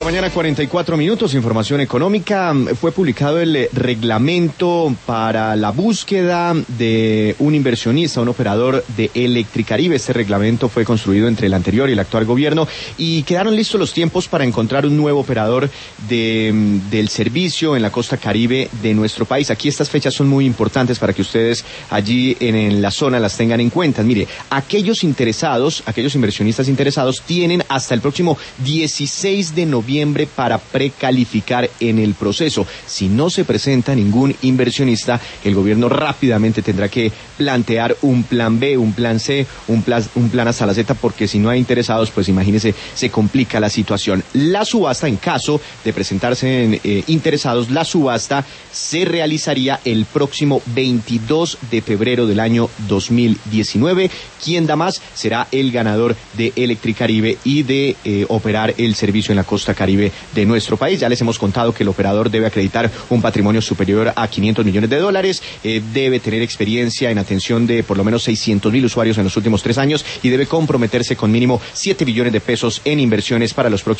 Mañana 44 minutos, información económica. Fue publicado el reglamento para la búsqueda de un inversionista, un operador de Electricaribe. Este reglamento fue construido entre el anterior y el actual gobierno y quedaron listos los tiempos para encontrar un nuevo operador del servicio en la costa caribe de nuestro país. Aquí estas fechas son muy importantes para que ustedes allí en la zona las tengan en cuenta. Mire, aquellos inversionistas interesados tienen hasta el próximo 16 de noviembre para precalificar en el proceso. Si no se presenta ningún inversionista, el gobierno rápidamente tendrá que plantear un plan B, un plan C, un plan hasta la Z, porque si no hay interesados, pues imagínese, se complica la situación. La subasta, en caso de presentarse interesados, la subasta se realizaría el próximo 22 de febrero del año 2019. Quien da más será el ganador de Electricaribe y de operar el servicio en la costa caribe de nuestro país. Ya les hemos contado que el operador debe acreditar un patrimonio superior a $500 millones, debe tener experiencia en atención de por lo menos 600,000 usuarios en los últimos 3 años y debe comprometerse con mínimo 7 billones de pesos en inversiones para los próximos